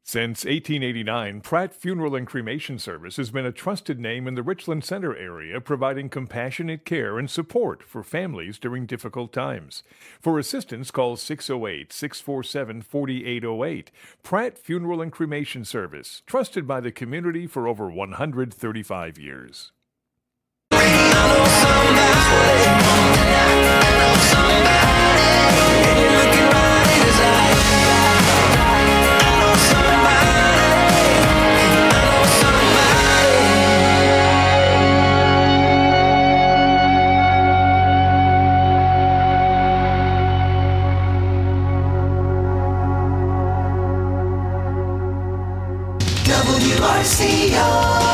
Since 1889, Pratt Funeral and Cremation Service has been a trusted name in the Richland Center area, providing compassionate care and support for families during difficult times. For assistance, call 608-647-4808. Pratt Funeral and Cremation Service, trusted by the community for over 135 years. WRCO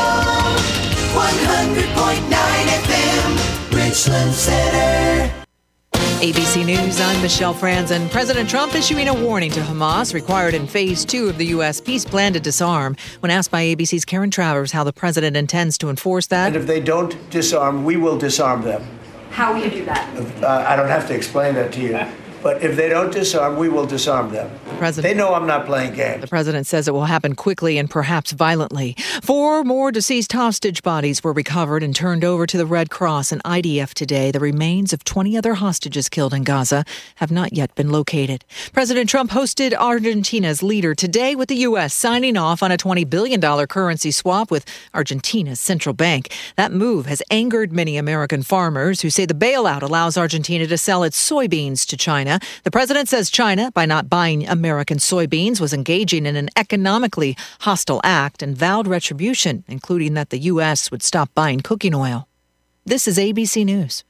100.9 FM, Richland Center. ABC News, I'm Michelle Franzen. President Trump issuing a warning to Hamas required in Phase 2 of the U.S. peace plan to disarm. When asked by ABC's Karen Travers how the president intends to enforce that. And if they don't disarm, we will disarm them. How will you do that? I don't have to explain that to you. But if they don't disarm, we will disarm them. They know I'm not playing games. The president says it will happen quickly and perhaps violently. 4 more deceased hostage bodies were recovered and turned over to the Red Cross and IDF today. The remains of 20 other hostages killed in Gaza have not yet been located. President Trump hosted Argentina's leader today, with the U.S. signing off on a $20 billion currency swap with Argentina's central bank. That move has angered many American farmers who say the bailout allows Argentina to sell its soybeans to China. The president says China, by not buying American soybeans, was engaging in an economically hostile act and vowed retribution, including that the U.S. would stop buying cooking oil. This is ABC News.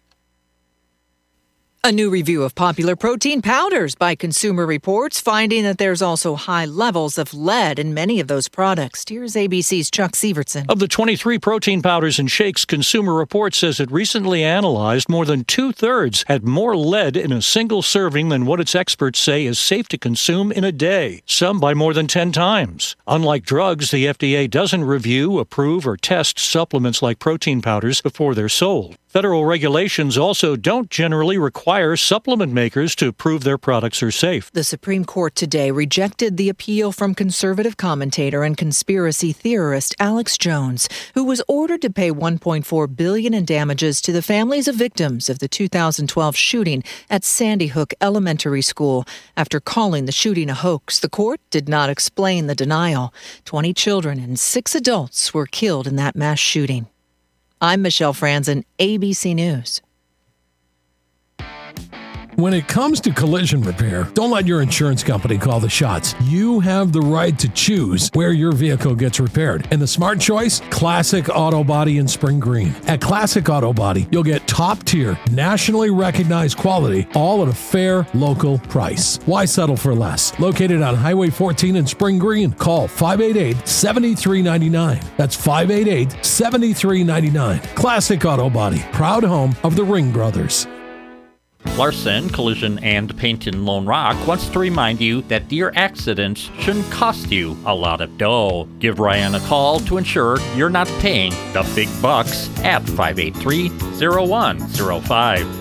A new review of popular protein powders by Consumer Reports, finding that there's also high levels of lead in many of those products. Here's ABC's Chuck Sievertson. Of the 23 protein powders and shakes, Consumer Reports says it recently analyzed more than 2/3 had more lead in a single serving than what its experts say is safe to consume in a day, some by more than 10 times. Unlike drugs, the FDA doesn't review, approve, or test supplements like protein powders before they're sold. Federal regulations also don't generally require supplement makers to prove their products are safe. The Supreme Court today rejected the appeal from conservative commentator and conspiracy theorist Alex Jones, who was ordered to pay $1.4 billion in damages to the families of victims of the 2012 shooting at Sandy Hook Elementary School after calling the shooting a hoax. The court did not explain the denial. 20 children and 6 adults were killed in that mass shooting. I'm Michelle Franzen, ABC News. When it comes to collision repair, don't let your insurance company call the shots. You have the right to choose where your vehicle gets repaired. And the smart choice? Classic Auto Body in Spring Green. At Classic Auto Body, you'll get top-tier, nationally recognized quality, all at a fair, local price. Why settle for less? Located on Highway 14 in Spring Green. Call 588-7399. That's 588-7399. Classic Auto Body, proud home of the Ring Brothers. Larson Collision and Paint in Lone Rock wants to remind you that deer accidents shouldn't cost you a lot of dough. Give Ryan a call to ensure you're not paying the big bucks at 583-0105.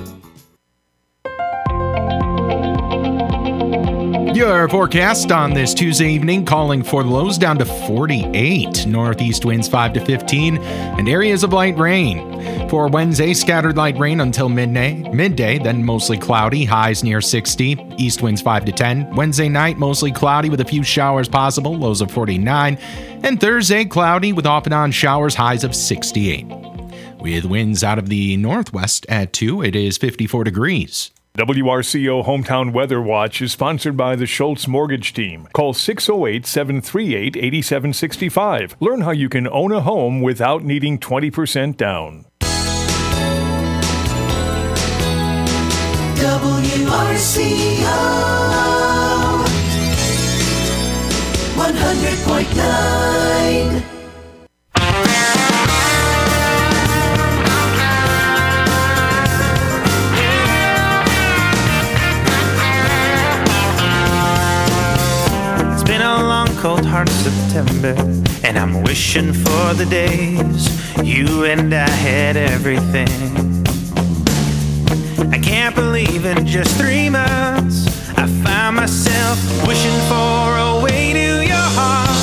Your forecast on this Tuesday evening, calling for lows down to 48, northeast winds 5 to 15, and areas of light rain. For Wednesday, scattered light rain until midday, then mostly cloudy, highs near 60, east winds 5 to 10. Wednesday night, mostly cloudy with a few showers possible, lows of 49, and Thursday, cloudy with off and on showers, highs of 68. With winds out of the northwest at 2, it is 54 degrees. WRCO Hometown Weather Watch is sponsored by the Schultz Mortgage Team. Call 608-738-8765. Learn how you can own a home without needing 20% down. WRCO 100.9. Cold hard September, and I'm wishing for the days you and I had everything. I can't believe in just 3 months I found myself wishing for a way to your heart.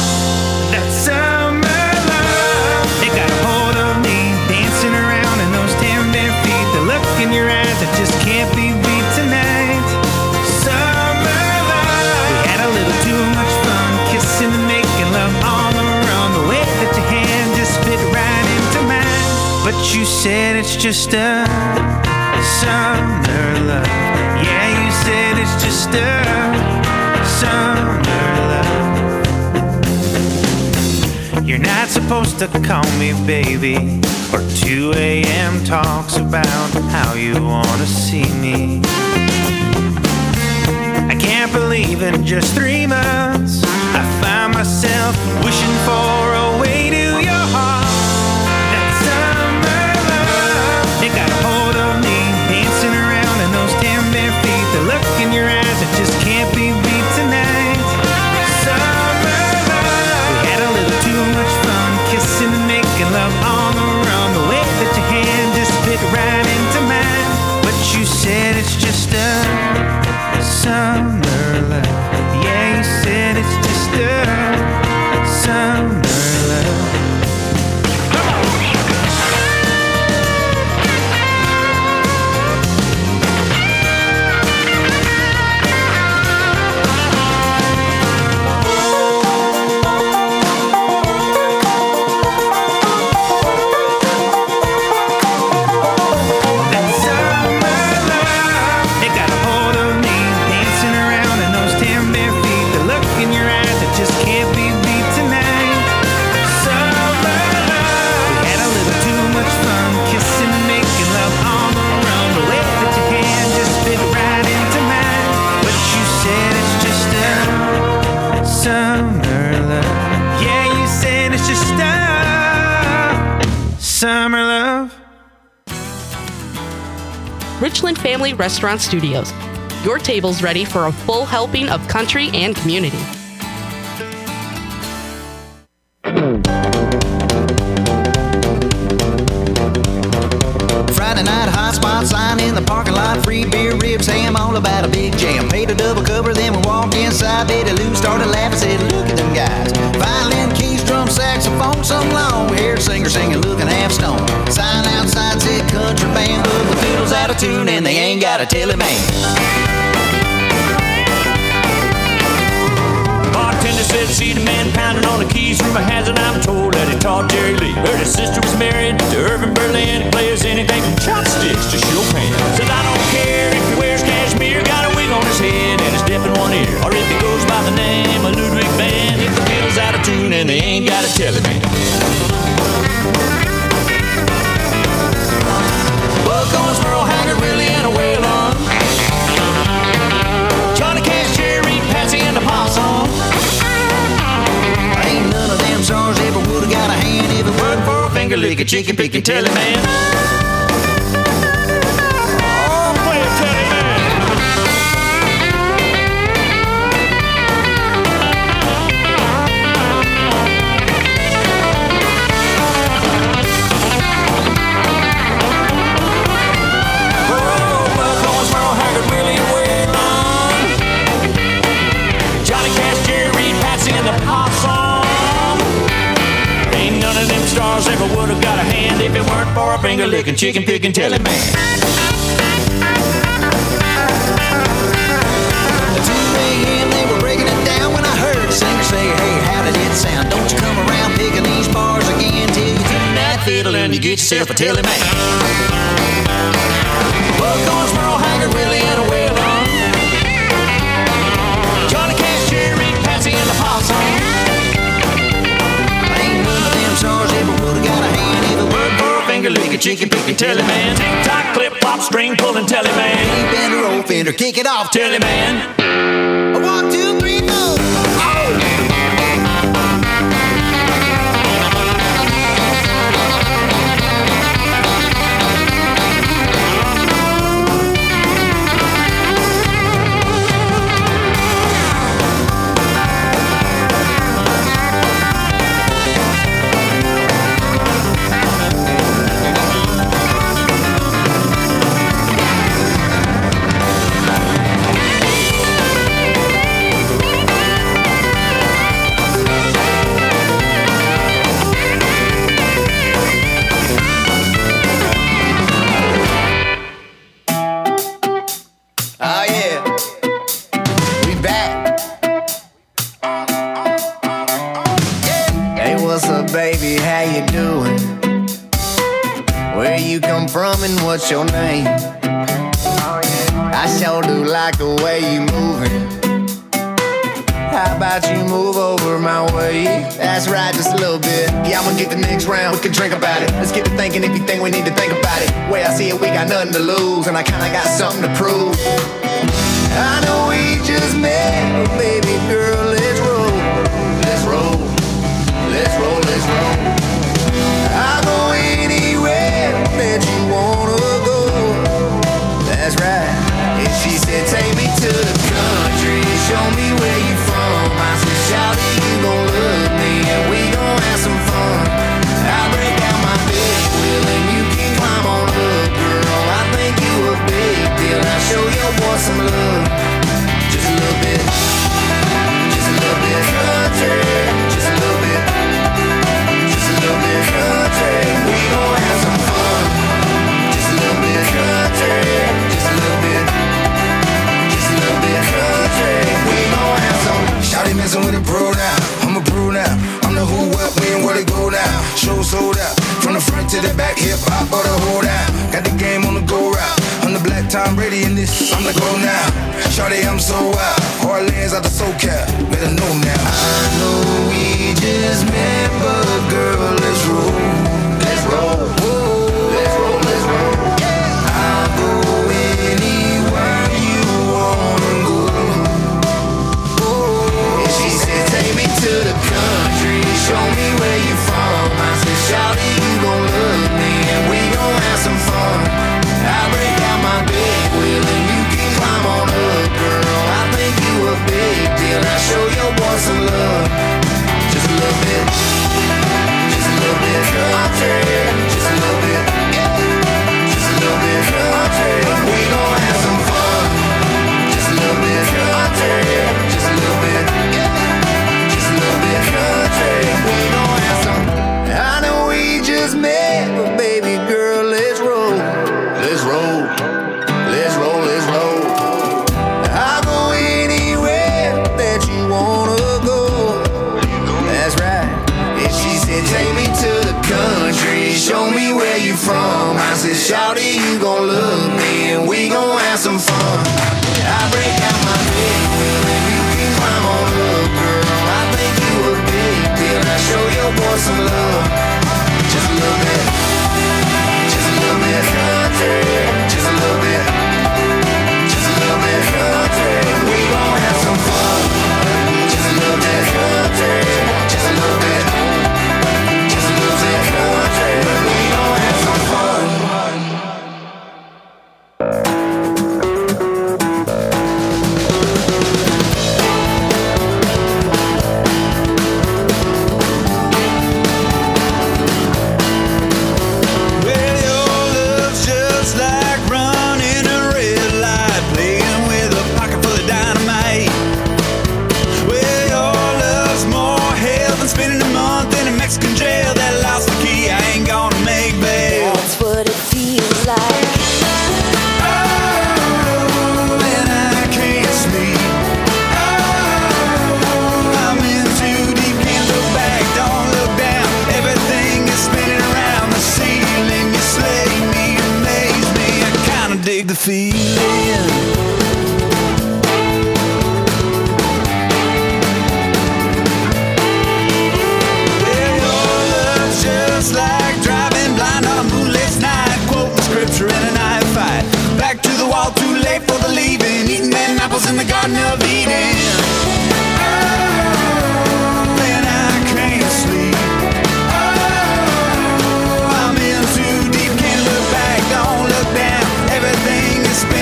But you said it's just a summer love. Yeah, you said it's just a summer love. You're not supposed to call me baby, or 2 a.m. talks about how you wanna see me. I can't believe in just 3 months I find myself wishing for a way to your heart. That summer love, it got a hold of me, dancing around in those 10 bare feet. The look in your eyes, it just can't be beat tonight. Summer love, we had a little too much fun, kissing and making love on the run. The way that your hand just fit right into mine. But you said it's just a summer love. Yeah, you said it's just a summer love. Summer love. Richland Family Restaurant Studios. Your table's ready for a full helping of country and community. Friday night hot spot sign in the parking lot. Free beer, ribs, ham, all about a big jam. Paid a double cover, then we walked inside. Betty Lou started laughing, said, look at them guys. Violin, keys, drum, saxophone, some long-haired singer singing, looking half stoned. Sign outside said country band, but the fiddle's out of tune and they ain't got a teleman. Bartender said, see the man pounding on the keys through my hands, and I'm told that he taught Jerry Lee. Heard his sister was married to Irving Berlin. He plays anything from chopsticks to Chopin. Said, I don't care if he wears cashmere, got a wig on his head and he's deaf in one ear, or if he goes by the name of Ludwig Van. If the fiddle's out of tune and they ain't got a teleman. Buck Owens, Merle Haggard, Willie, and a Waylon. Johnny Cash, Jerry, Patsy, and the Possum. Ain't none of them songs ever would've got a hand if it weren't for a finger licking, chicken picking teleman. Ever would have got a hand if it weren't for a finger licking, chicken picking teleman. At 2 a.m. they were breaking it down when I heard the singer say, hey, how did it sound? Don't you come around picking these bars again till you tune that fiddle and you get yourself a teleman. Buck Owens, Merle Haggard, Willie, and a Waylon. Johnny Cash, Jerry, Patsy, and the Possum. Stars ever would've got a hand if it weren't for a finger licking, chicken picking teleman. Tick-tock, clip-flop, string pulling teleman. Hey, bender, old fender, kick it off teleman. 1, 2, 3, 4. where you come from and what's your name. I sure do like the way you moving. How about you move over my way? That's right, just a little bit. Yeah, I'ma get the next round, we can drink about it. Let's get to thinking if you think we need to think about it. Way I see it, we got nothing to lose, and I kinda got something to prove. I know we just met, but baby girl, let's roll. Let's roll, let's roll, let's roll. I'll go anywhere that you wanna go. That's right. And she said, take me to the country, show me where you from. I said, shawty, you gon' love me, and we gon' have some fun. I'll break out my big wheel, and you can climb on up, girl. I think you a big deal. I'll show your boy some love. Just a little bit. Just a little bit country. Just a little bit. Just a little bit country. We gon' have some fun. Just a little bit country. Just a little bit. Just a little bit country. We gon' have some. Shawty messing with a pro now. I'm a pro now. I'm the who, what, when, where to go now. Show sold out. From the front to the back, hip hop or the hold out. Got the game on the go route. I'm the black Tom Brady in this. I'm the go now. Shawty, I'm so wild. Hard lands out the SoCal. Better know now. I know we just met, but girl, let's roll. Let's roll. Let's roll, let's roll. I'll go anywhere you wanna go. And she said, take me to the country, show me where you from. I said, shawty, you gon' love me, and we gon' have some fun. I'll break out my big wheel, and you can climb on up, girl. I think you a big deal. I'll show your boy some love. Just a little bit. Just a little bit country. Just a little bit. Just a little bit country. We gon' have some fun. Just a little bit country. Just a little bit. Just a little bit country. We gon' have some. I know we just met, but baby girl, let's roll. Let's roll. Let's roll, let's roll. I'll go anywhere that you wanna go. That's right. And she said, take me to the country, show me where you from. I said, shawty, you gon' love me, and we gon' have some fun. I break out my big wheel, and you can climb on up, girl. I think you a big deal. I'll show your boy some love. Just a little bit. Just a little bit country. Just a little bit. Just a little bit country. We gon' have some fun. Just a little bit country. Just a little bit. Just a little bit country. We gon' have some fun. Well, your love's just like running a red light, playing with a pocket full of dynamite. Well, your love's more hell than spending a month in a Mexican jail. That lost the key, I ain't gonna make bail. That's what it feels like. Oh, and I can't sleep. Oh, I'm in too deep, can't look back, don't look down. Everything is spinning around the ceiling. You slay me, amaze me. I kinda dig the feeling. Well, your love's just like driving blind on a moonlit night, quoting scripture in a night fight. Back to the wall, too late for the leaving, eating them apples in the Garden of Eden. Oh, and I can't sleep. Oh, I'm in too deep, can't look back, don't look down. Everything is spinning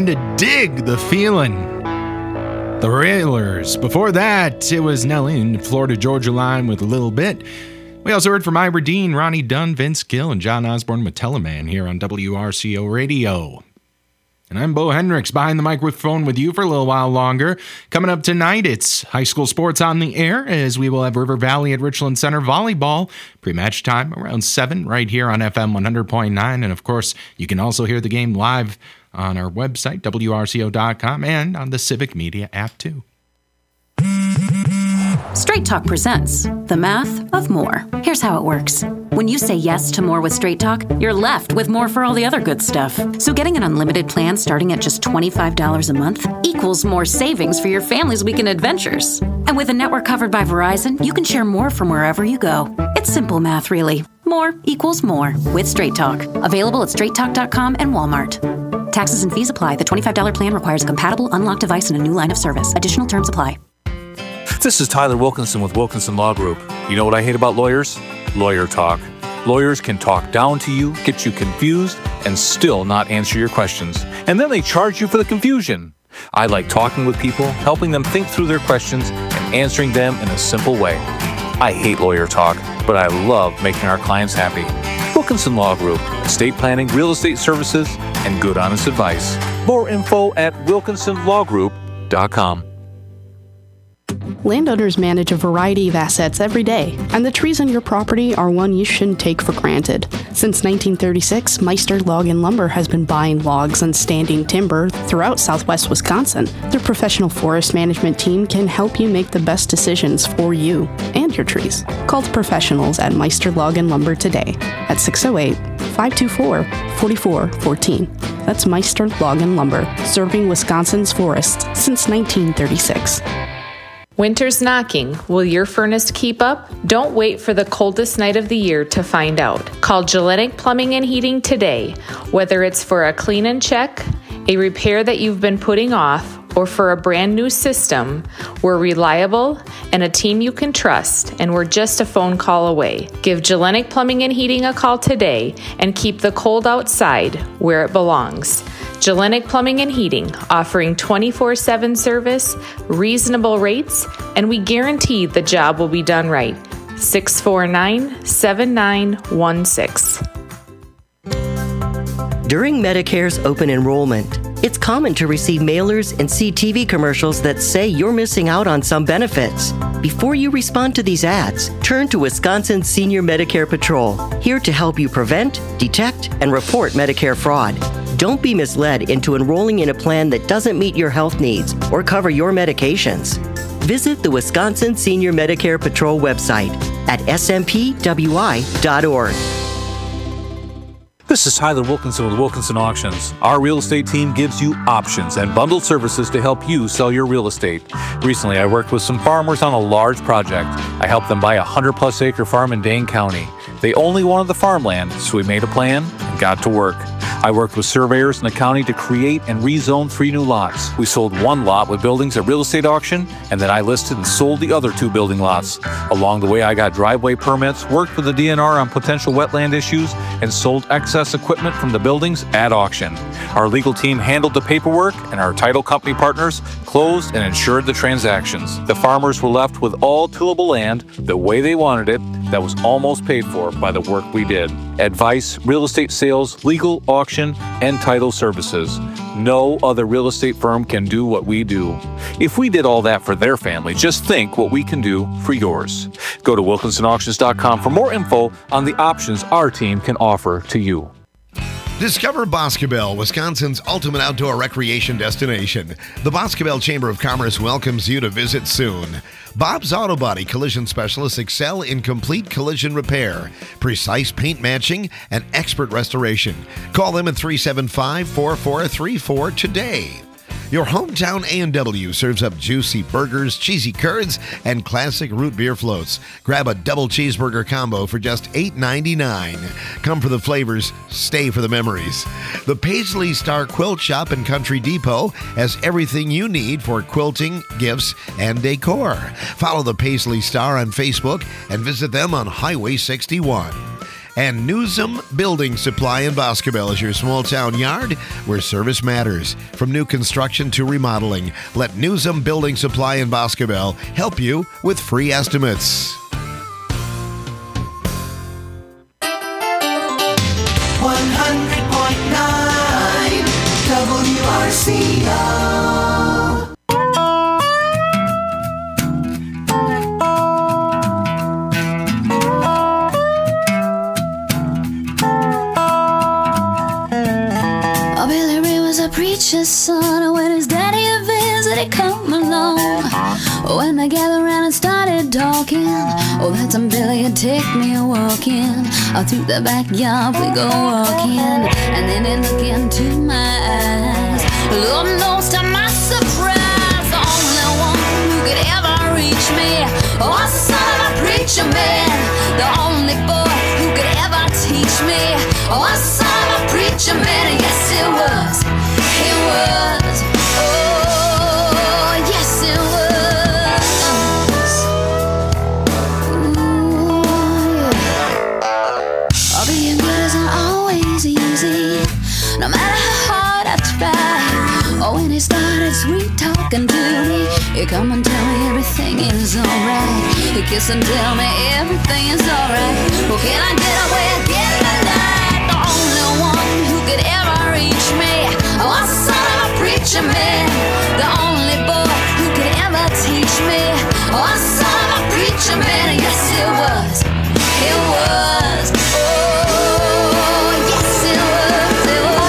Trying to dig the feeling. The Railers. Before that, it was Nelly and Florida Georgia Line with a little bit. We also heard from Ira Dean, Ronnie Dunn, Vince Gill, and John Osborne with Teleman here on WRCO Radio. And I'm Bo Hendricks behind the microphone with you for a little while longer. Coming up tonight, it's high school sports on the air as we will have River Valley at Richland Center volleyball. Pre-match time around 7 right here on FM 100.9. And of course, you can also hear the game live on our website, WRCO.com, and on the Civic Media app, too. Straight Talk presents The Math of More. Here's how it works. When you say yes to more with Straight Talk, you're left with more for all the other good stuff. So getting an unlimited plan starting at just $25 a month equals more savings for your family's weekend adventures. And with a network covered by Verizon, you can share more from wherever you go. It's simple math, really. More equals more with Straight Talk. Available at straighttalk.com and Walmart. Taxes and fees apply. The $25 plan requires a compatible unlocked device and a new line of service. Additional terms apply. This is Tyler Wilkinson with Wilkinson Law Group. You know what I hate about lawyers? Lawyer talk. Lawyers can talk down to you, get you confused, and still not answer your questions. And then they charge you for the confusion. I like talking with people, helping them think through their questions, and answering them in a simple way. I hate lawyer talk, but I love making our clients happy. Wilkinson Law Group, estate planning, real estate services, and good honest advice. More info at wilkinsonlawgroup.com. Landowners manage a variety of assets every day, and the trees on your property are one you shouldn't take for granted. Since 1936, Meister Log and Lumber has been buying logs and standing timber throughout southwest Wisconsin. Their professional forest management team can help you make the best decisions for you and your trees. Call the professionals at Meister Log and Lumber today at 608-524-4414. That's Meister Log and Lumber, serving Wisconsin's forests since 1936. Winter's knocking. Will your furnace keep up? Don't wait for the coldest night of the year to find out. Call Gellenic Plumbing and Heating today. Whether it's for a clean and check, a repair that you've been putting off, or for a brand new system, we're reliable and a team you can trust, and we're just a phone call away. Give Gellenic Plumbing and Heating a call today and keep the cold outside where it belongs. Gellenic Plumbing and Heating, offering 24/7 service, reasonable rates, and we guarantee the job will be done right. 649-7916. During Medicare's open enrollment, it's common to receive mailers and see TV commercials that say you're missing out on some benefits. Before you respond to these ads, turn to Wisconsin Senior Medicare Patrol, here to help you prevent, detect, and report Medicare fraud. Don't be misled into enrolling in a plan that doesn't meet your health needs or cover your medications. Visit the Wisconsin Senior Medicare Patrol website at smpwi.org. This is Tyler Wilkinson with Wilkinson Auctions. Our real estate team gives you options and bundled services to help you sell your real estate. Recently, I worked with some farmers on a large project. I helped them buy a 100-plus acre farm in Dane County. They only wanted the farmland, so we made a plan and got to work. I worked with surveyors in the county to create and rezone 3 new lots. We sold 1 lot with buildings at real estate auction, and then I listed and sold the other 2 building lots. Along the way, I got driveway permits, worked with the DNR on potential wetland issues, and sold excess equipment from the buildings at auction. Our legal team handled the paperwork, and our title company partners closed and insured the transactions. The farmers were left with all tillable land the way they wanted it, that was almost paid for by the work we did. Advice, real estate sales, legal, auction, and title services. No other real estate firm can do what we do. If we did all that for their family, just think what we can do for yours. Go to wilkinsonauctions.com for more info on the options our team can offer to you. Discover Boscobel, Wisconsin's ultimate outdoor recreation destination. The Boscobel Chamber of Commerce welcomes you to visit soon. Bob's Auto Body collision specialists excel in complete collision repair, precise paint matching, and expert restoration. Call them at 375-4434 today. Your hometown A&W serves up juicy burgers, cheesy curds, and classic root beer floats. Grab a double cheeseburger combo for just $8.99. Come for the flavors, stay for the memories. The Paisley Star Quilt Shop in Country Depot has everything you need for quilting, gifts, and decor. Follow the Paisley Star on Facebook and visit them on Highway 61. And Newsom Building Supply in Boscobel is your small town yard where service matters. From new construction to remodeling, let Newsom Building Supply in Boscobel help you with free estimates. 100.9 WRCO. Billy Ray was a preacher's son. When his daddy visited, come along. When they gathered around and started talking, oh, that's when Billy would take me walking. Out through the backyard we go walking, and then he look into my eyes. Lord knows to my surprise, the only one who could ever reach me was the son of a preacher man. The only boy who could ever teach me was the son of a preacher man. Yes, it was. It was. Oh, yes, it was. Ooh, yeah. Oh, being good isn't always easy, no matter how hard I try. Oh, when he started sweet talking to me, he come and tell me everything is alright. He kiss and tell me everything is alright. Well, can I get away again tonight? The only one who could ever reach me was the son of a preacher man. The only boy who could ever teach me was the son of a preacher man. Yes, it was. It was. Oh, yes, it was. It was.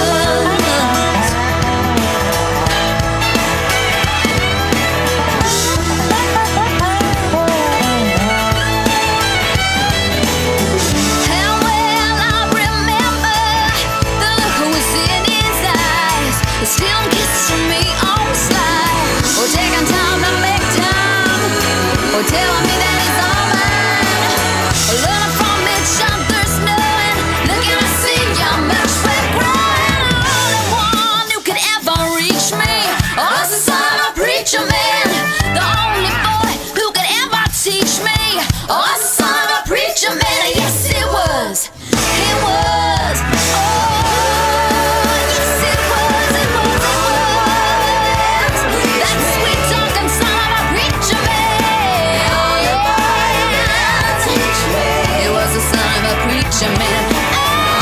And well, I remember the look was in his eyes. The still kisses from me on the slide. Oh, taking time to make time. Oh, telling me that it's all mine. Learning from each other's knowing. Looking to see how much we're growing. The one who could ever reach me was the son of a preacher man. The only boy who could ever teach me was the son of a preacher man. Yes, it was. It was. Oh, yes, it was. It was. It was. That sweet talking son of a preacher man. Oh, yeah. It was the son of a preacher man. Oh,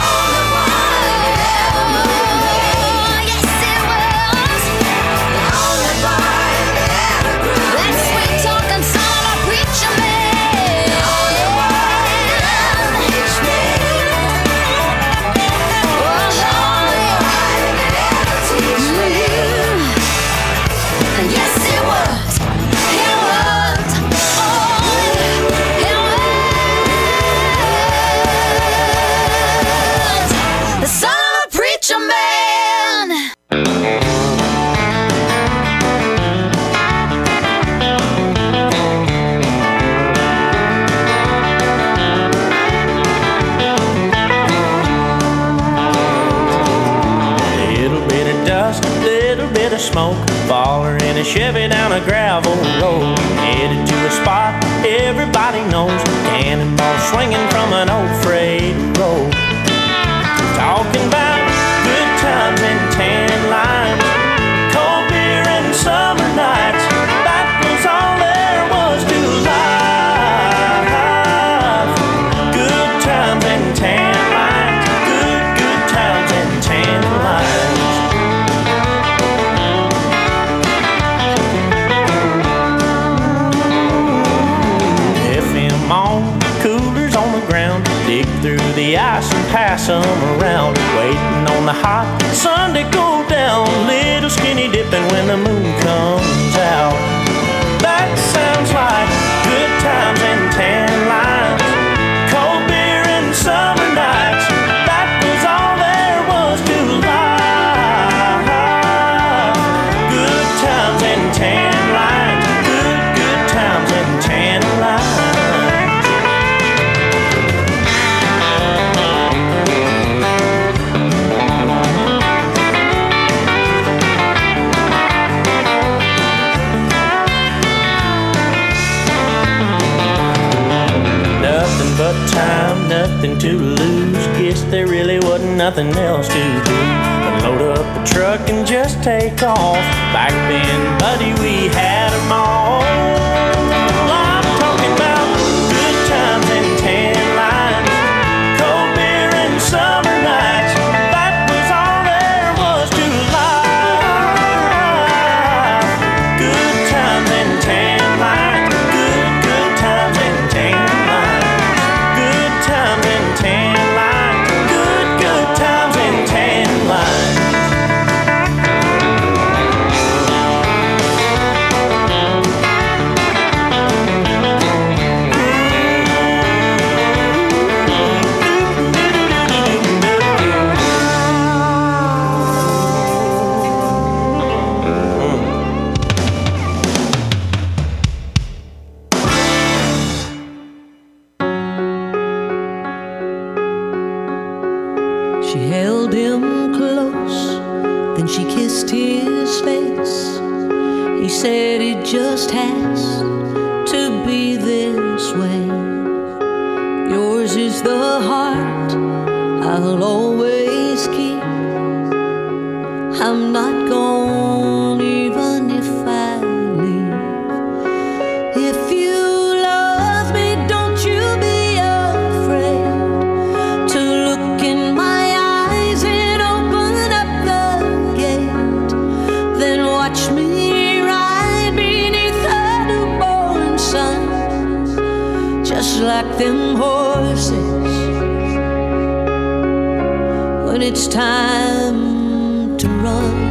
yes, it was. That sweet talking son of a preacher man. Yes, it was. It was. Oh, it was. The son of a preacher man. Little bit of dust, little bit of smoke, baller in a Chevy down a gravel road, headed to a spot everybody knows, cannonball swinging from an old freight road. Talking about good times and tan lines, cold beer and summer nights. That was all there was to life. Good times and tan lines, good times and tan lines. FM on, coolers on the ground, dig through the ice and pass them around. Waiting on the hot sun to go down, little skinny dipping when the moon comes out. That sounds like good times and tan lines, cold beer and summer nights. That was all there was to life. Good times and tan lines, good times and tan lines. good time, nothing to lose. Guess there really wasn't nothing else to do but load up the truck and just take off. Back then, buddy, we had them all. I'm talking about good times and tan lines, cold beer and summer nights. That was all there was to life. Good times and tan lines, good times and tan lines, good times and tan lines, good times and tan lines. She held him close, then she kissed his face. He said it just has to be this way. Yours is the heart I'll always keep. I'm not gone even if I leave. If you love me, don't you be afraid to look in my eyes and open up the gate. Then watch me ride beneath the newborn sun, just like them horses when it's time to run.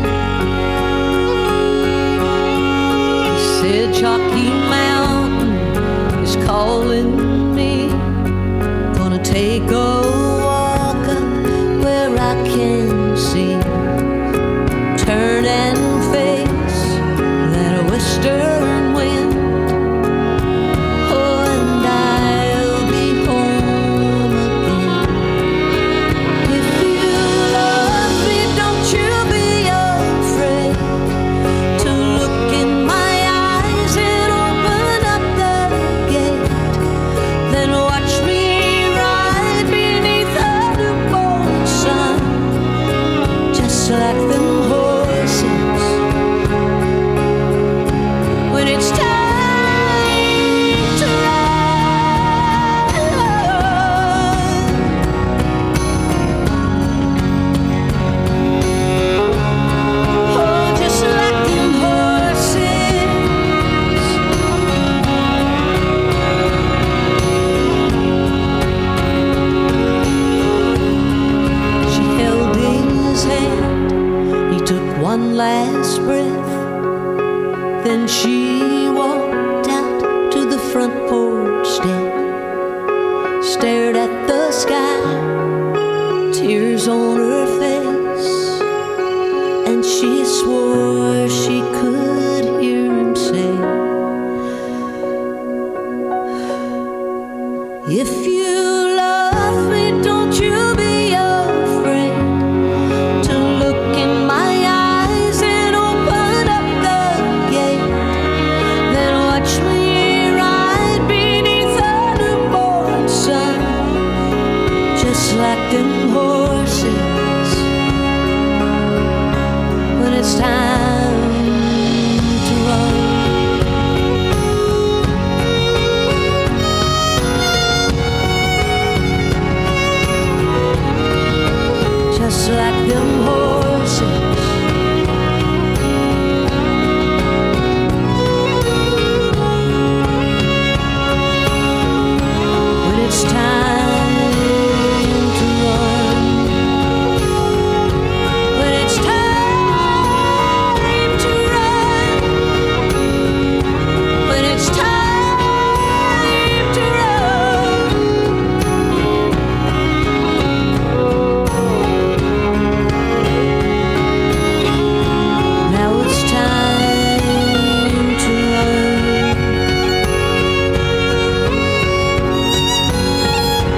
He said Chalky Mountain is calling me. Gonna take a walk up where I can see. Turn and face that western wind. Oh, and I'll be home again. If you love me, don't you be afraid to look in my eyes and open up the gate. Then watch me ride beneath the newborn sun, just like them horses when it's time to ride. Oh, just like them horses. She held his hand, he took one last breath. Then she walked out to the front porch step, stared at the sky, tears on her face, and she swore she could hear him say, if you love me, don't you be afraid to look in my eyes and open up the gate. Then watch me ride beneath the newborn sun, just like them horses when it's time to run. Just like them horses when it's time to run. When it's time to run. When it's time to run. Now it's time to run.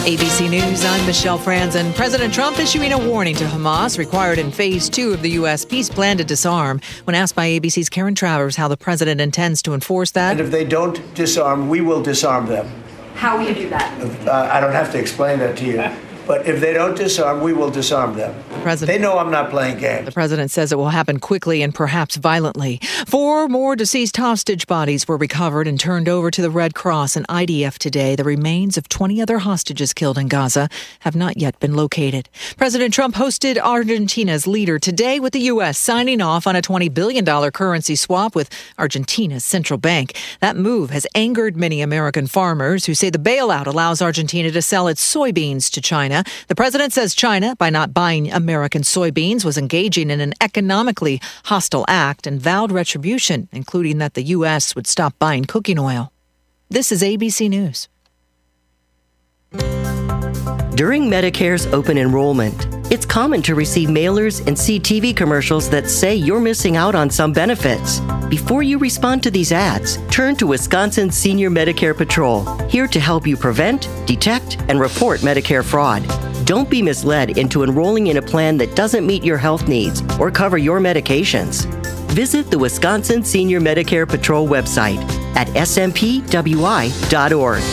ABC News, I'm Michelle Franzen. President Trump issuing a warning to Hamas required in Phase 2 of the U.S. peace plan to disarm. When asked by ABC's Karen Travers how the president intends to enforce that. And if they don't disarm, we will disarm them. How will you do that? I don't have to explain that to you. But if they don't disarm, we will disarm them. They know I'm not playing games. The president says it will happen quickly and perhaps violently. 4 more deceased hostage bodies were recovered and turned over to the Red Cross and IDF today. The remains of 20 other hostages killed in Gaza have not yet been located. President Trump hosted Argentina's leader today, with the U.S. signing off on a $20 billion currency swap with Argentina's central bank. That move has angered many American farmers who say the bailout allows Argentina to sell its soybeans to China. The president says China, by not buying American soybeans, was engaging in an economically hostile act and vowed retribution, including that the U.S. would stop buying cooking oil. This is ABC News. During Medicare's open enrollment, it's common to receive mailers and see TV commercials that say you're missing out on some benefits. Before you respond to these ads, turn to Wisconsin Senior Medicare Patrol, here to help you prevent, detect, and report Medicare fraud. Don't be misled into enrolling in a plan that doesn't meet your health needs or cover your medications. Visit the Wisconsin Senior Medicare Patrol website at smpwi.org.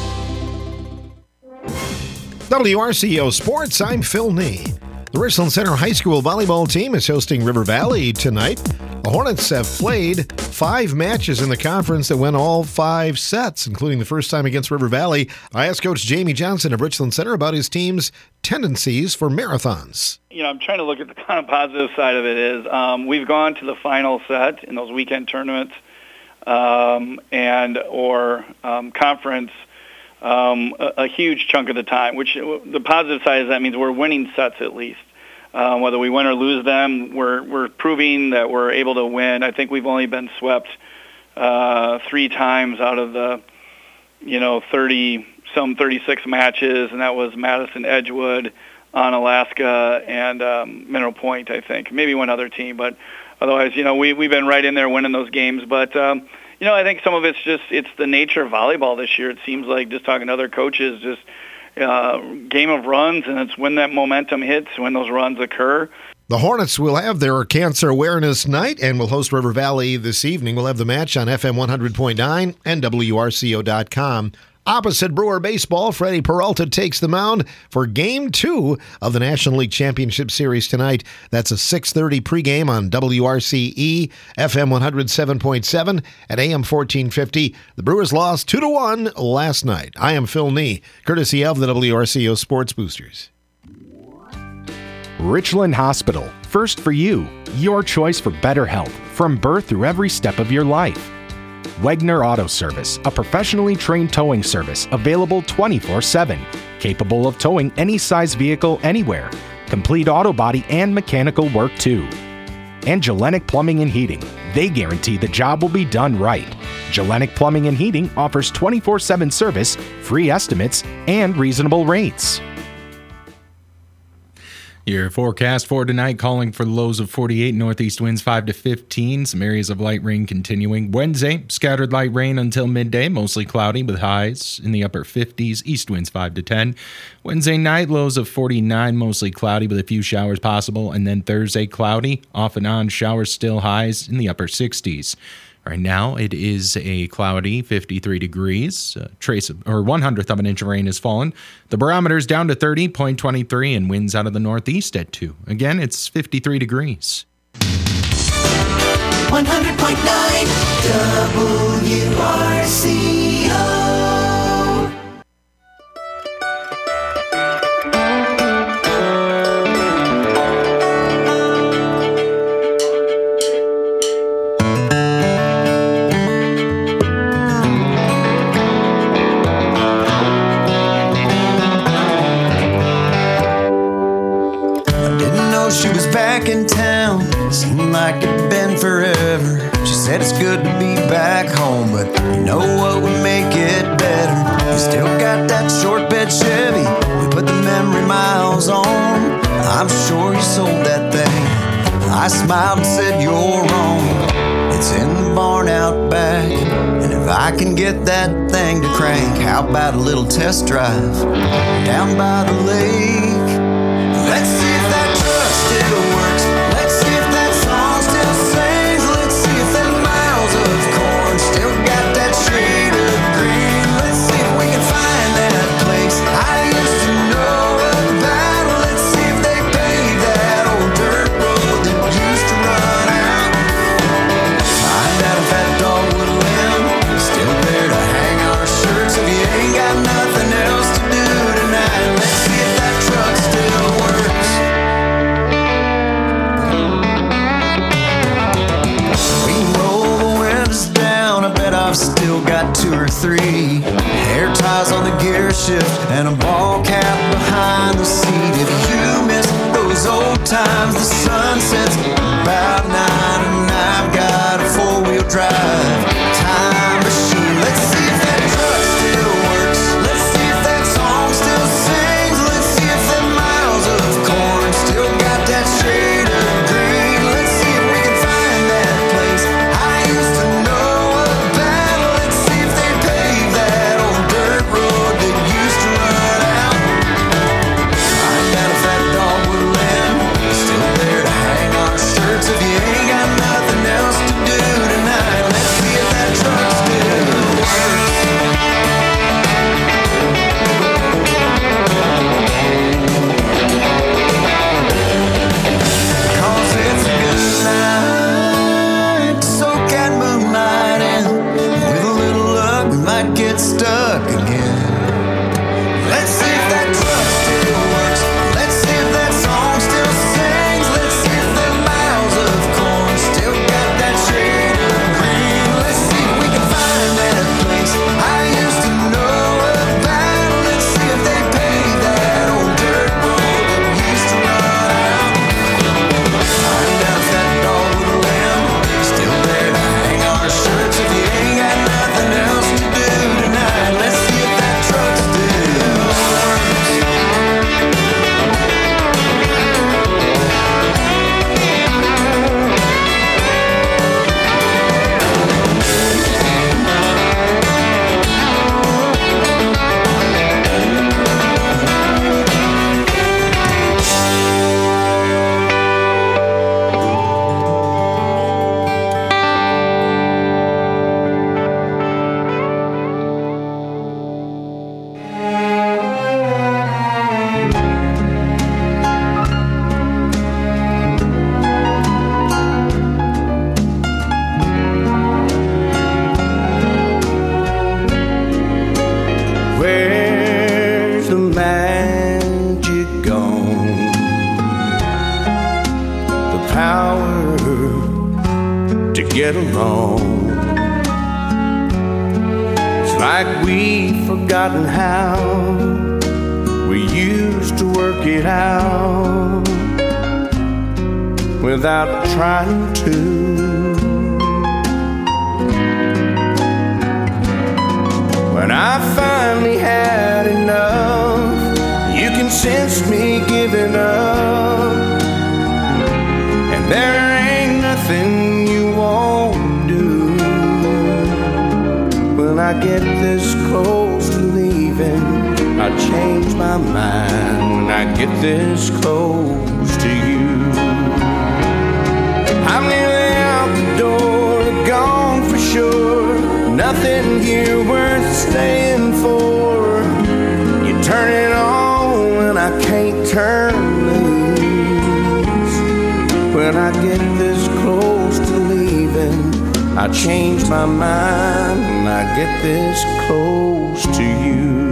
WRCO Sports, I'm Phil Nee. The Richland Center High School volleyball team is hosting River Valley tonight. The Hornets have played 5 matches in the conference that went all 5 sets, including the first time against River Valley. I asked Coach Jamie Johnson of Richland Center about his team's tendencies for marathons. I'm trying to look at the kind of positive side of it is we've gone to the final set in those weekend tournaments or conference a huge chunk of the time, which the positive side is that means we're winning sets at least. Whether we win or lose them, we're proving that we're able to win. I think we've only been swept 3 times out of the 36 matches, and that was Madison Edgewood, Onalaska, and Mineral Point, I think. Maybe one other team, but otherwise, we've been right in there winning those games. But I think some of it's the nature of volleyball this year. It seems like, just talking to other coaches, just game of runs, and it's when that momentum hits, when those runs occur. The Hornets will have their Cancer Awareness Night and will host River Valley this evening. We'll have the match on FM 100.9 and WRCO.com. Opposite Brewer Baseball, Freddie Peralta takes the mound for Game 2 of the National League Championship Series tonight. That's a 6:30 pregame on WRCE, FM 107.7 at AM 1450. The Brewers lost 2-1 last night. I am Phil Nee, courtesy of the WRCO Sports Boosters. Richland Hospital, first for you. Your choice for better health from birth through every step of your life. Wegner Auto Service, a professionally trained towing service available 24/7, capable of towing any size vehicle anywhere. Complete auto body and mechanical work too. And Gellenic Plumbing and Heating. They guarantee the job will be done right. Gellenic Plumbing and Heating offers 24/7 service, free estimates, and reasonable rates. Your forecast for tonight, calling for lows of 48, northeast winds 5 to 15, some areas of light rain continuing. Wednesday, scattered light rain until midday, mostly cloudy with highs in the upper 50s, east winds 5 to 10. Wednesday night, lows of 49, mostly cloudy with a few showers possible. And then Thursday, cloudy, off and on, showers still, highs in the upper 60s. Right now, it is a cloudy 53 degrees. Trace of, or 1/100th of an inch of rain has fallen. The barometer is down to 30.23 and winds out of the northeast at 2. Again, it's 53 degrees. 100.9 WRCO. She was back in town, seemed like it'd been forever. She said it's good to be back home, but you know what would make it better? You still got that short bed Chevy we put the memory miles on. I'm sure you sold that thing. I smiled and said you're wrong. It's in the barn out back, and if If I can get that thing to crank, how about a little test drive down by the lake? Let's see if that truck still works. Let's see if that song still sings. Let's see if that miles of corn still got that shade of green. Let's see if we can find that place I used to know about. Let's see if they paved that old dirt road that used to run out. Find out if that dogwood limb is still there to hang our shirts. If you ain't got nothing else to do tonight, let's see if that truck still works. We can roll the windows down, I bet I've still got 2 or 3 hair ties on the gear shift and a ball cap behind the seat. If you miss those old times, the sun sets about 9 and I've got a 4-wheel drive time machine. Let's see if that truck still works. Let's see if that song still sings. Let's see if that miles of corn still got that shade of green. Let's see if we can find that place I used to know about. Let's see if they paved that old dirt road that used to run out. Find out if that dogwood limb is still there to hang our shirts. If you ain't got nothing else to do tonight, let's see if that truck still works. Cause it's a good night to soak that moonlight in. With a little luck, we might get stuck again. Let's see if that truck still works. Let's see if that song still sings. Let's see if the miles of corn still got that shade of green. Let's see if we can find that place I used to know about. Let's see if they paved that old dirt road that used to run out. Find out if that dogwood limb is still there to hang our shirts. If you ain't got nothing else to do tonight, let's see if that truck still works. Where's the magic gone? The power to get along. It's like we've forgotten how we used to work it out without trying to. When I finally had enough, you can sense me giving up, and there ain't nothing you won't do. When I get this close to leaving, I change my mind. When I get this close to you, I'm nearly out the door, gone for sure. Nothing here worth staying for. You turn it on and I can't turn loose. When I get this close to leaving, I change my mind. When I get this close to you.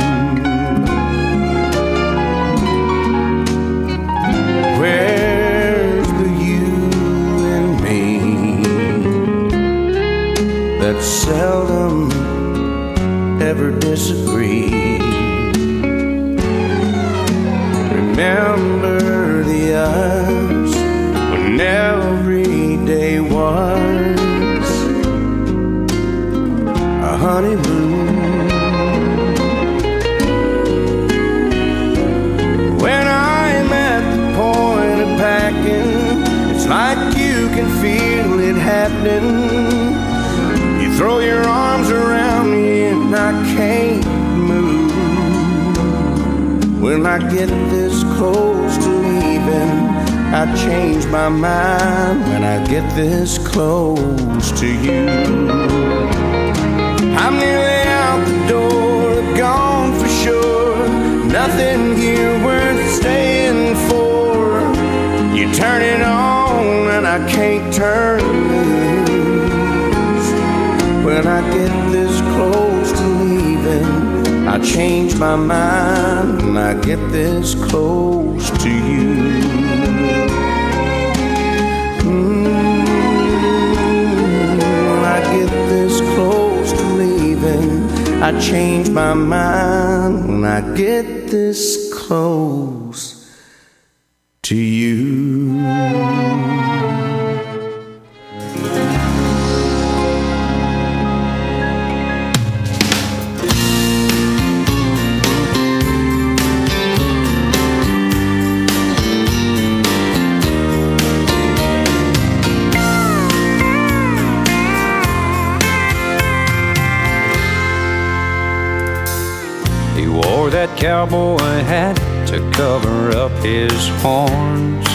Where's the you and me that seldom ever disagree? Remember the us when every day was a honeymoon. When I'm at the point of packing, it's like you can feel it happening. You throw your arms around and I can't move. When I get this close to leaving, I change my mind. When I get this close to you, I'm nearly out the door, gone for sure. Nothing here worth staying for. You turn it on and I can't turn loose. When I get this close to leaving, I change my mind. When I get this close to you. When I get this close to leaving, I change my mind. When I get this close to you. He wore that cowboy hat to cover up his horns.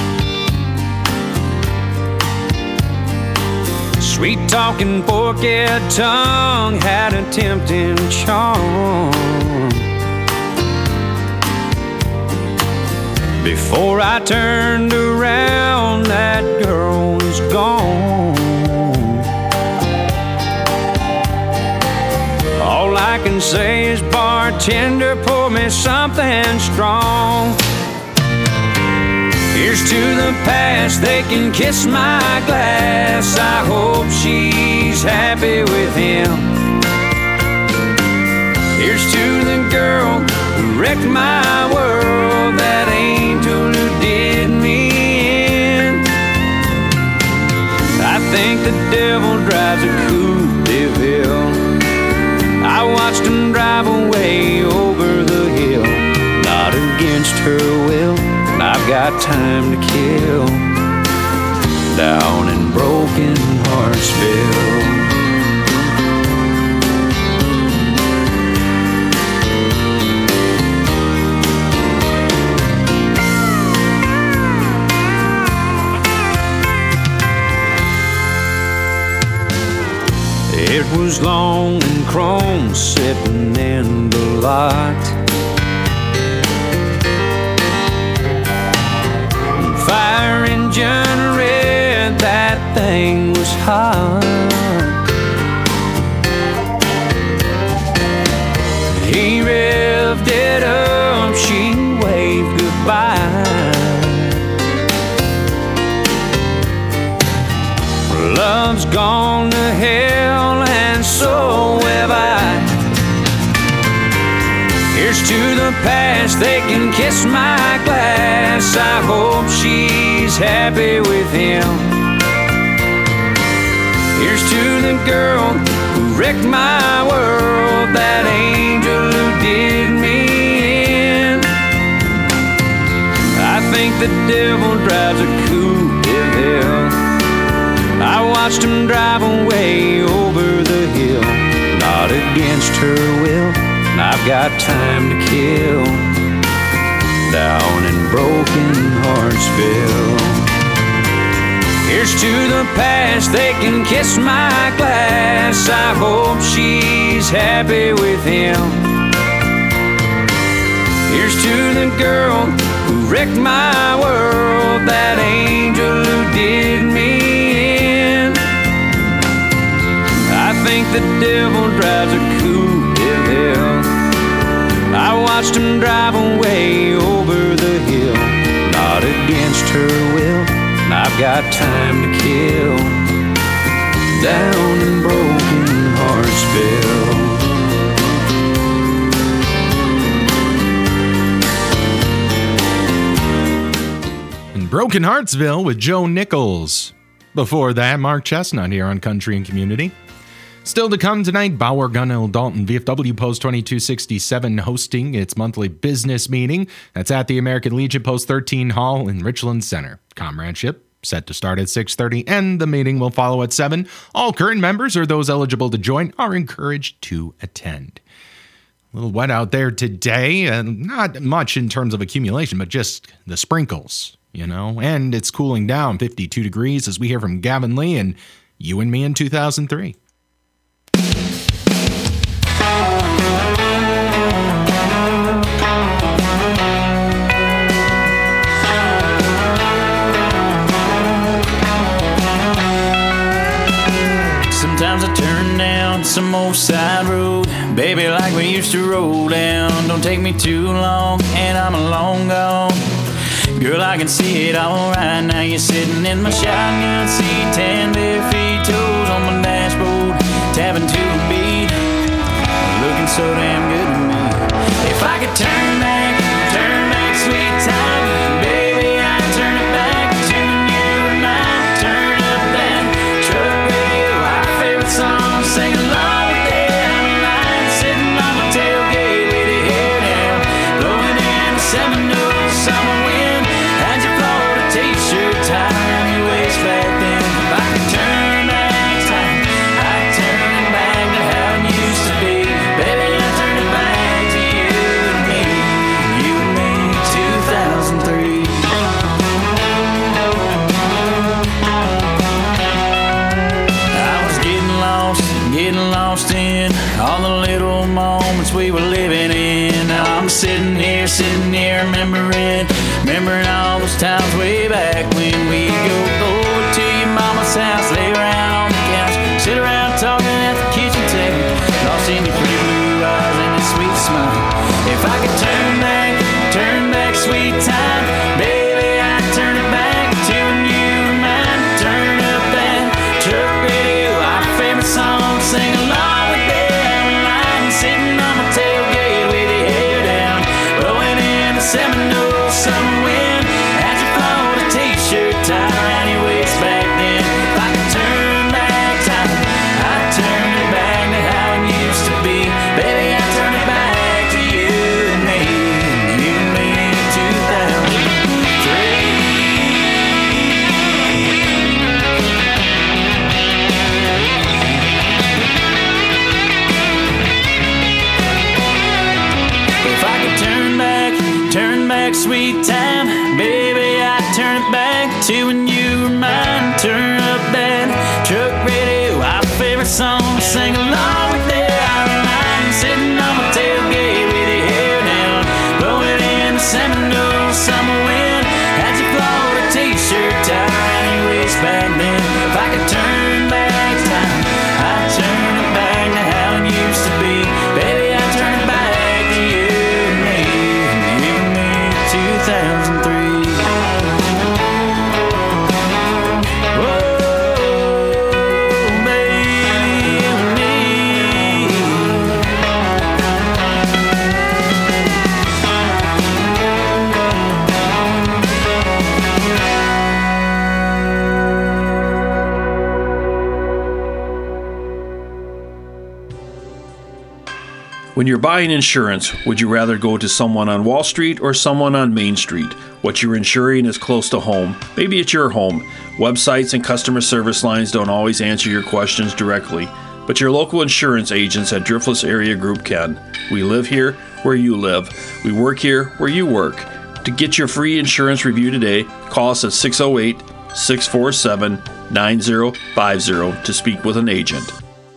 Sweet-talking forked tongue had a tempting charm. Before I turned around, that girl was gone. All I can say is, bartender, pour me something strong. Here's to the past, they can kiss my glass. I hope she's happy with him. Here's to the girl who wrecked my world, that angel who did me in. I think the devil drives a Coupe de Ville. I watched him drive away over the hill, not against her will. I've got time to kill down in Broken Heartsville. It was long and chrome sitting in the lot. Fire engine red, that thing was hot. He revved it up, she waved goodbye. Love's gone to hell and so have I. Here's to the past, they can kiss my glass. I hope she's happy with him. Here's to the girl who wrecked my world, that angel who did me in. I think the devil drives a Coupe de Ville. I watched him drive away over the hill, not against her will. I've got time to kill down in Broken Heartsville. Here's to the past, they can kiss my glass. I hope she's happy with him. Here's to the girl who wrecked my world, that angel who did me in. I think the devil drives a Coupe de Ville. I watched him drive away over the hill, not against her will. I've got time to kill down in Broken Heartsville. In Broken Heartsville with Joe Nichols. Before that, Mark Chestnut here on Country and Community. Still to come tonight, Bauer Gunnell Dalton VFW Post 2267 hosting its monthly business meeting. That's at the American Legion Post 13 Hall in Richland Center. Comradeship set to start at 6:30, and the meeting will follow at 7. All current members or those eligible to join are encouraged to attend. A little wet out there today, and not much in terms of accumulation, but just the sprinkles, and it's cooling down 52 degrees as we hear from Gavin Lee and You and Me in 2003. Sometimes I turn down some old side road, baby, like we used to roll down. Don't take me too long, and I'm long gone. Girl, I can see it all right now. You're sitting in my shotgun seat, 10 bare feet, toes on my dashboard, tapping to a beat, looking so damn good to me. If I could turn back, sweet time, baby, I'd turn it back to you and I. Turn up that truck radio, our favorite song, sing along with them. I'm sitting on my tailgate with your hair down, blowing in the Seminole summer wind. Had your Florida t-shirt tied around your waist back then. If I could turn back time, I'd turn it back to how it used to be. Baby, I'd turn it back to you and me, 2003. I was getting lost in all the little moments we were living in. Now I'm sitting here, remembering all those times way back when we'd go over to your mama's house, lay around on the couch, sit around talking at the kitchen table, lost in your pretty blue eyes and your sweet smile. If I could turn back, sweet time, baby, I'd turn it back to when you were mine. Turn up that truck radio, our favorite song, sing along with them. I'm sitting on my tailgate with your hair down, blowing in the Seminole summer wind. Had your Florida t-shirt tied around your waist back then. If I could turn back time, I'd turn it back to how it used to be. Baby, I'd turn it back to you and me, 2003. If I could turn back, sweet time, baby, I'd turn it back to when you were mine. Turn up that truck radio, our favorite song, sing along with it. I'm sitting on my tailgate with your hair down, blowing in the Seminole summer wind. Had your Florida t-shirt tied around your waist back then. If I could turn back time, I'd turn it back to how it used to be. Baby, I'd turn it back to you and me, 2003. When you're buying insurance, would you rather go to someone on Wall Street or someone on Main Street? What you're insuring is close to home. Maybe it's your home. Websites and customer service lines don't always answer your questions directly, but your local insurance agents at Driftless Area Group can. We live here where you live. We work here where you work. To get your free insurance review today, call us at 608-647-9050 to speak with an agent.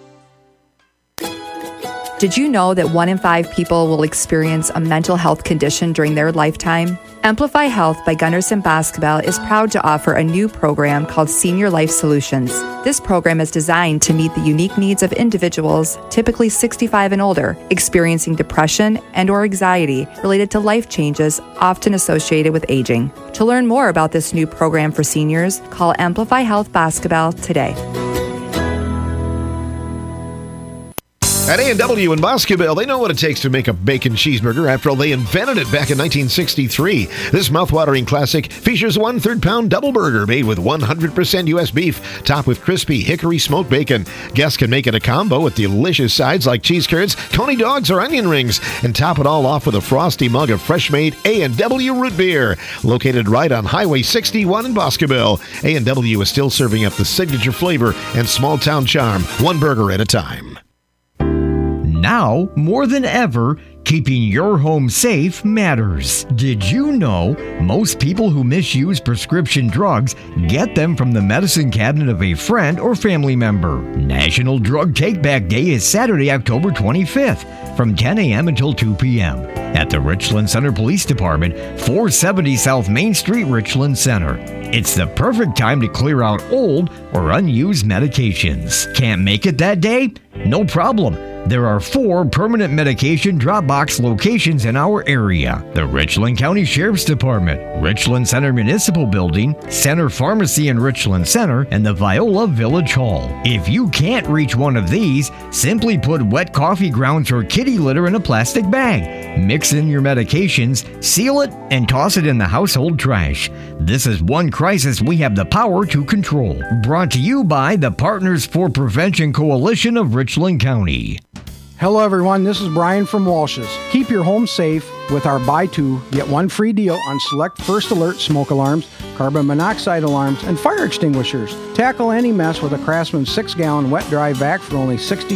Did you know that 1 in 5 people will experience a mental health condition during their lifetime? Amplify Health by Gunderson Basketball is proud to offer a new program called Senior Life Solutions. This program is designed to meet the unique needs of individuals, typically 65 and older, experiencing depression and or anxiety related to life changes often associated with aging. To learn more about this new program for seniors, call Amplify Health Basketball today. At A&W in Boscoville, they know what it takes to make a bacon cheeseburger. After all, they invented it back in 1963. This mouthwatering classic features a 1/3 pound double burger made with 100% U.S. beef, topped with crispy hickory smoked bacon. Guests can make it a combo with delicious sides like cheese curds, coney dogs, or onion rings, and top it all off with a frosty mug of fresh-made A&W root beer. Located right on Highway 61 in Boscoville, A&W is still serving up the signature flavor and small-town charm, one burger at a time. Now, more than ever, keeping your home safe matters. Did you know most people who misuse prescription drugs get them from the medicine cabinet of a friend or family member? National Drug Take-Back Day is Saturday, October 25th from 10 a.m. until 2 p.m. at the Richland Center Police Department, 470 South Main Street, Richland Center. It's the perfect time to clear out old or unused medications. Can't make it that day? No problem. There are 4 permanent medication drop box locations in our area: the Richland County Sheriff's Department, Richland Center Municipal Building, Center Pharmacy in Richland Center, and the Viola Village Hall. If you can't reach one of these, simply put wet coffee grounds or kitty litter in a plastic bag. Mix in your medications, seal it, and toss it in the household trash. This is one crisis we have the power to control. Brought to you by the Partners for Prevention Coalition of Richland County. Hello everyone, this is Brian from Walsh's. Keep your home safe with our buy 2, get 1 free deal on select First Alert smoke alarms, carbon monoxide alarms, and fire extinguishers. Tackle any mess with a Craftsman 6-gallon wet dry vac for only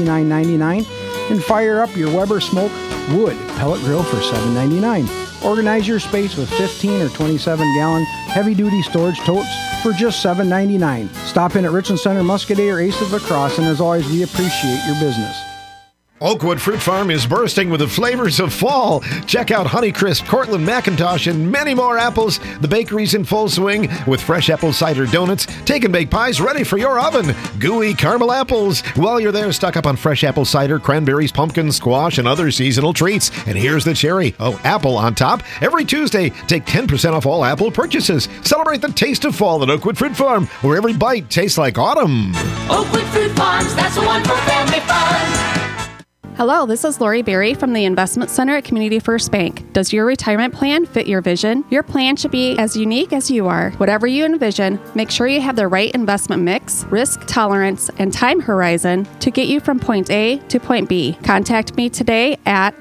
$69.99 and fire up your Weber Smoke Wood pellet grill for $7.99. Organize your space with 15 or 27-gallon heavy-duty storage totes for just $7.99. Stop in at Richland Center, Muscadet, or Ace of the Cross, and as always, we appreciate your business. Oakwood Fruit Farm is bursting with the flavors of fall. Check out Honeycrisp, Cortland McIntosh, and many more apples. The bakery's in full swing with fresh apple cider donuts, take and bake pies ready for your oven, gooey caramel apples. While you're there, stock up on fresh apple cider, cranberries, pumpkins, squash, and other seasonal treats. And here's the cherry. Oh, apple on top. Every Tuesday, take 10% off all apple purchases. Celebrate the taste of fall at Oakwood Fruit Farm, where every bite tastes like autumn. Oakwood Fruit Farms, that's the one for family fun. Hello, this is Lori Berry from the Investment Center at Community First Bank. Does your retirement plan fit your vision? Your plan should be as unique as you are. Whatever you envision, make sure you have the right investment mix, risk tolerance, and time horizon to get you from point A to point B. Contact me today at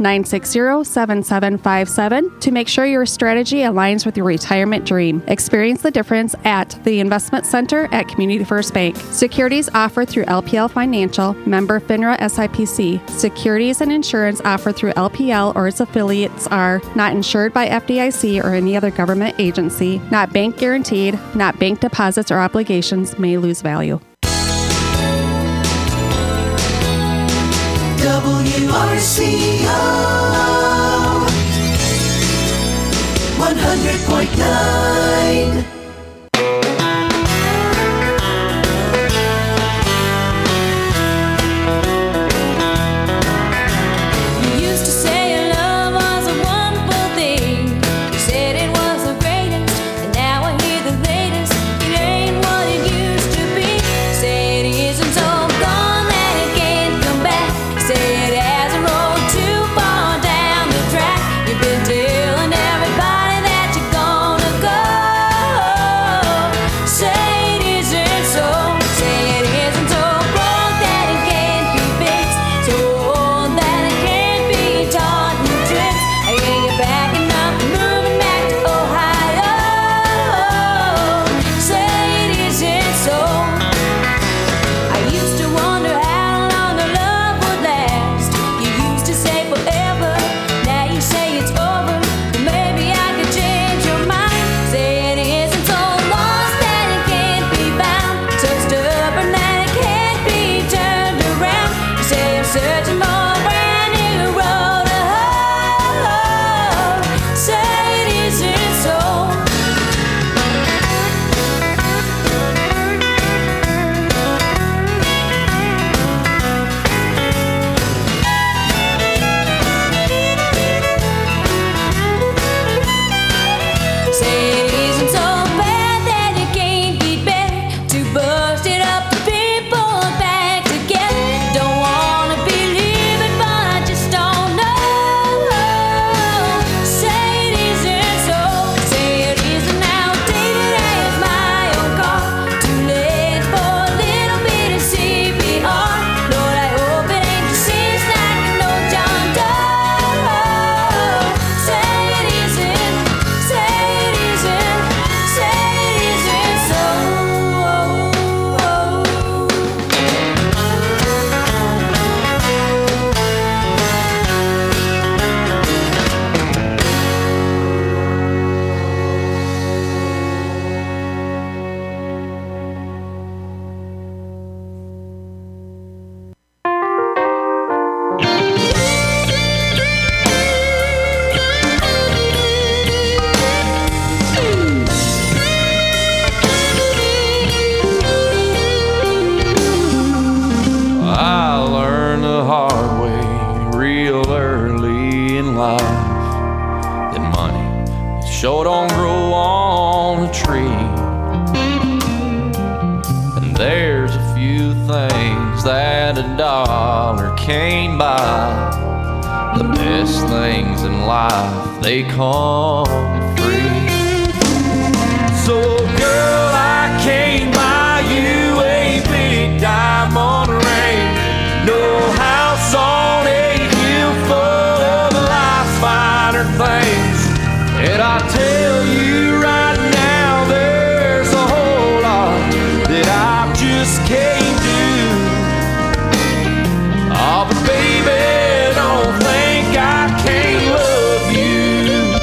960-7757 to make sure your strategy aligns with your retirement dream. Experience the difference at the Investment Center at Community First Bank. Securities offered through LPL Financial, member FINRA SIPC. Securities and insurance offered through LPL or its affiliates are not insured by FDIC or any other government agency, not bank guaranteed, not bank deposits or obligations may lose value. WRCO 100.9. hard way real early in life that money sure don't grow on a tree. And there's a few things that a dollar can't buy. The best things in life, they come free. So girl, I can't buy you a big diamond ring, no house on a hill full of life's finer things. And I tell you right now, there's a whole lot that I just can't do. Oh, but baby, don't think I can't love you.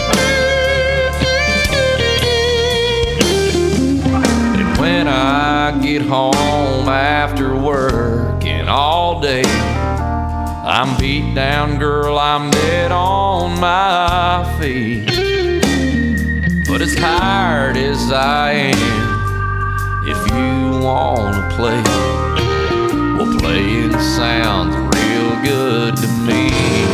And when I get home after working all day, I'm beat down, girl, I'm dead on my feet. But as tired as I am, if you wanna play, well, playing sounds real good to me.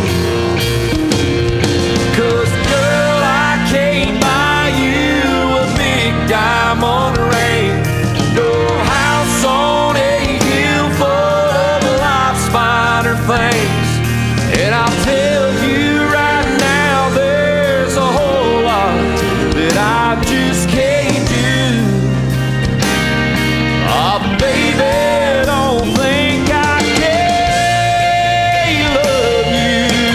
'Cause girl, I can't buy you a big diamond ring, no house on a hill full of life's finer things. And I'll tell you right now, there's a whole lot that I just can't do. Oh, baby, don't think I can't love you.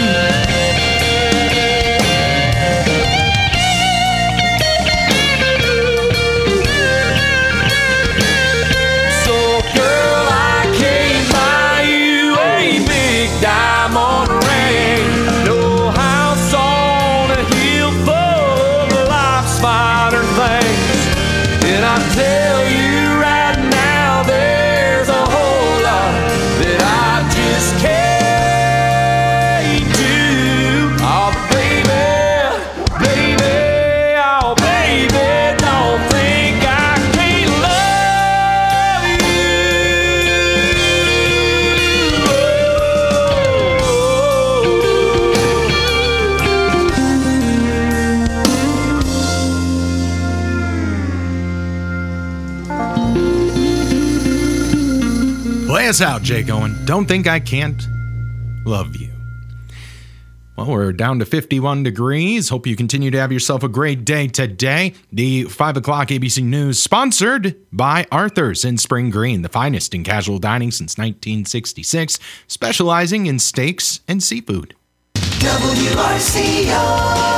So, girl, I can't buy you a big diamond ring, no house on a hill full of life's finer things. And I tell you right now, there's a whole lot that I just can't do. Oh, baby, baby, oh, baby, don't think I can't love Play us out, Jake Owen. Don't think I can't love you. Well, we're down to 51 degrees. Hope you continue to have yourself a great day today. The 5 o'clock ABC News, sponsored by Arthur's in Spring Green, the finest in casual dining since 1966, specializing in steaks and seafood. WRCO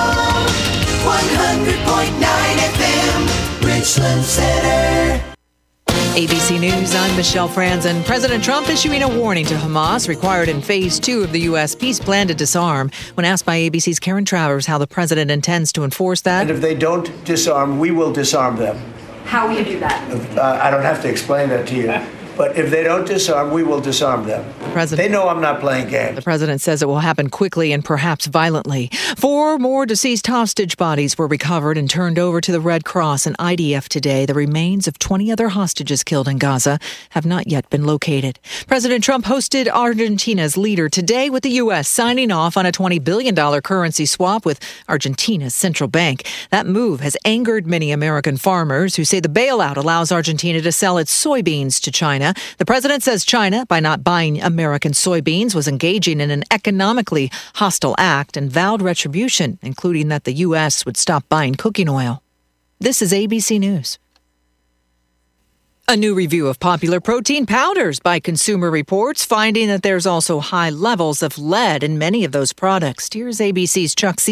100.9 FM, Richland Center. ABC News, I'm Michelle Franzen. President Trump issuing a warning to Hamas required in Phase 2 of the U.S. peace plan to disarm. When asked by ABC's Karen Travers how the president intends to enforce that. And if they don't disarm, we will disarm them. How will you do that? I don't have to explain that to you. But if they don't disarm, we will disarm them. They know I'm not playing games. The president says it will happen quickly and perhaps violently. 4 more deceased hostage bodies were recovered and turned over to the Red Cross and IDF today. The remains of 20 other hostages killed in Gaza have not yet been located. President Trump hosted Argentina's leader today, with the U.S. signing off on a $20 billion currency swap with Argentina's central bank. That move has angered many American farmers who say the bailout allows Argentina to sell its soybeans to China. The president says China, by not buying American soybeans, was engaging in an economically hostile act and vowed retribution, including that the U.S. would stop buying cooking oil. This is ABC News. A new review of popular protein powders by Consumer Reports, finding that there's also high levels of lead in many of those products. Here's ABC's Chuck C.